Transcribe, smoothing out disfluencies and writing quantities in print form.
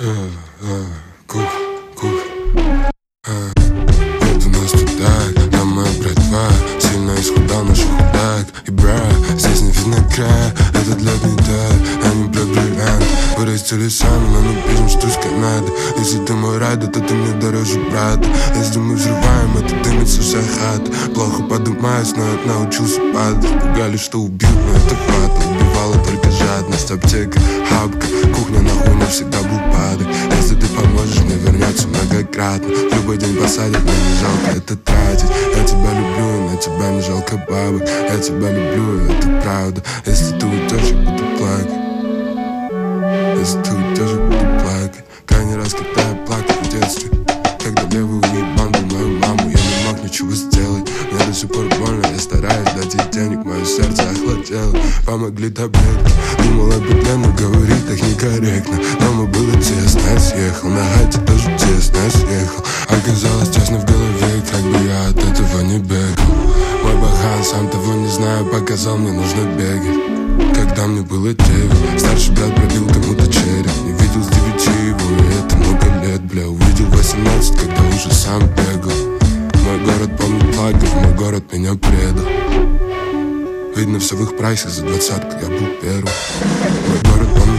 Вот у нас тут так, там моя братва. Сильно исхудал наш худак. И брат, здесь не видно края. Этот лед не тает, они про бриллиант. Вырастили сами, но мы пишем, что с Канады. Если ты мой райдер, то ты мне дороже брата. Если мы взрываем, это дымится вся хата. Плохо подымаюсь, но я научился падать. Пугали, что убьют, но это фата. Убивала только жадность, аптека, хапка. Кухня нахуй навсегда был падок. Если ты поможешь, мне вернется многократно. Любой день посадят, мне не жалко это тратить. Я тебя люблю, и на тебя не жалко бабок. Я тебя люблю, и это правда. Если ты уйдешь, я буду плакать. Если ты уйдешь, я буду плакать. Крайний раз, когда я плакал в детстве, когда левый уебан был мою маму, я не мог ничего сделать. Мне до сих пор больно, я стараюсь дать ей денег. Мое сердце охладело, помогли таблетки. Думал об петле, но говорить так некорректно. Дома было тесно, я съехал. На хате тоже тесно, я съехал. Оказалось тесно в голове, как бы я от этого не бегал. Мой бахан, сам того не знаю, показал, мне нужно бегать. Когда мне было 9, старший брат пробил кому-то череп. Не видел с 9 его, и это много лет, бля. Увидел 18, когда уже сам бегал. Мой город помнит плагов, мой город меня предал. Видно все в их прайсах, за 20-ку я был первым. Мой город помнит